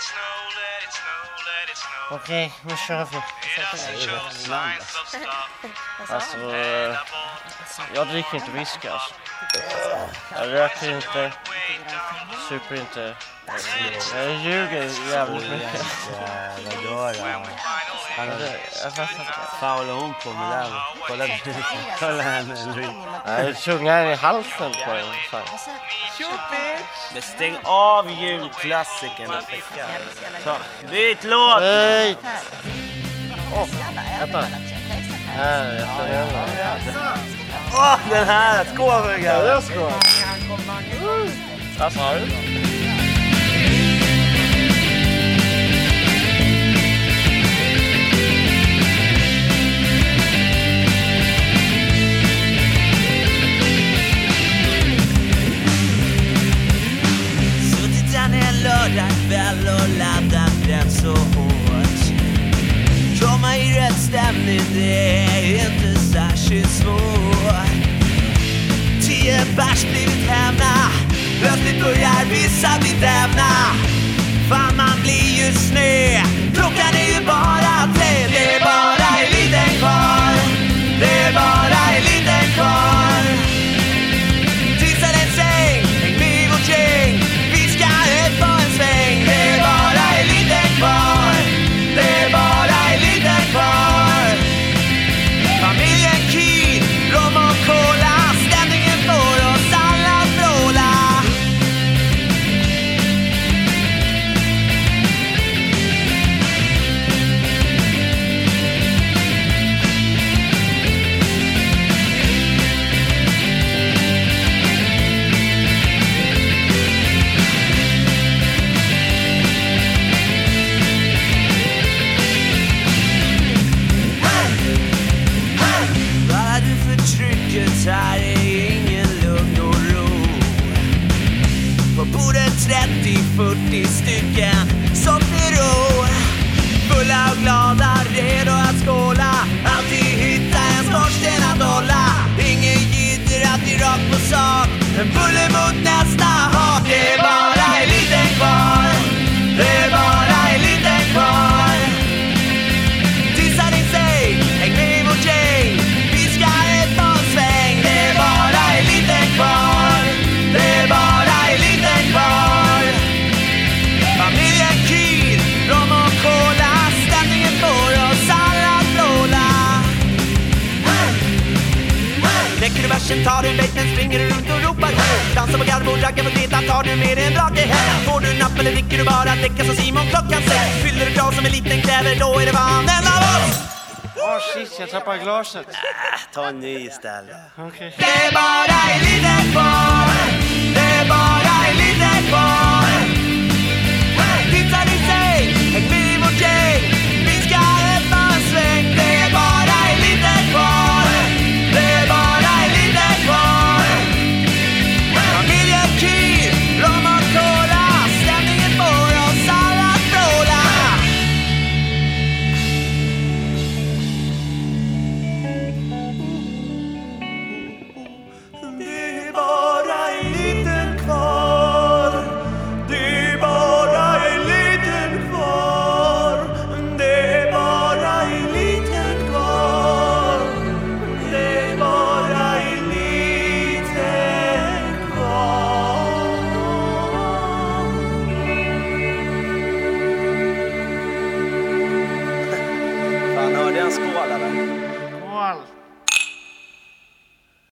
Okej, nu kör vi. Alltså, jag dricker inte whisky alltså. Jag röker inte, super inte. Jag ljuger jävligt mycket. Vad gör han? Han faular hon på med där. Kolla henne. Jag tungan i halsen på den. Men stäng av julklassikern. Byt låt! Nej! Åh, vänta. Här, jag tar igen den. Den här! Skål för Ja, det är skål. Vad sa du? Lördagkväll och laddat rätt så hårt. Komma i rätt stämning, det är inte särskilt svårt. 10 bärs blivit hemma, plötsligt börjar vissa bli dämna. Fan, man blir ju snö, klockan är ju bara 3. Det är bara en liten kvar, det är bara en liten kvar. Tissa en säng, häng med vårt gäng. Vi ska ut på en sväng. Det är bara en liten kvar, det är bara en liten kvar. Familjen Kid, rom och cola. Stämningen får oss alla vråla. Här är ingen lugn och ro. På bordet 30-40 stycken Soppero, fulla och glada, redo att skåla. Alltid hitta en skorsten att hålla. Ingen jidder, alltid rakt på sak. En bulle mot nästa hak. Det är bara en liten kvar, det är bara en liten kvar. Tissa din säng, häng med i vårt gäng. Vi ska ett på sväng. Det är bara en liten kvar, det är bara en liten kvar. Familjen Kid, rom och cola. Stämningen får oss alla att vråla. Läcker du versen, tar du bejten, springer du runt och ropar. Dansar på garvor, raggar på greta, tar du med en drake hem. Får du napp eller dricker du bara däcka som Simon klockan 6. Fyller du krav som en liten kräver, då är det van en av oss. Shit, jag tappar glaset. Ta en ny istället. Okej. Det är bara en liten kvar, det är bara en liten kvar. Titta din säng, häng med i vårt gäng. Vi ska ut på en sväng. Det är bara en liten kvar, det är bara en liten kvar. Familjen Kid, rom och cola. Stämningen får oss alla att vråla. Det är bara en liten kvar, det är bara en liten kvar. Det är bara en liten kvar, det är bara en liten kvar. Fan, hörde jag en skål eller? Skål.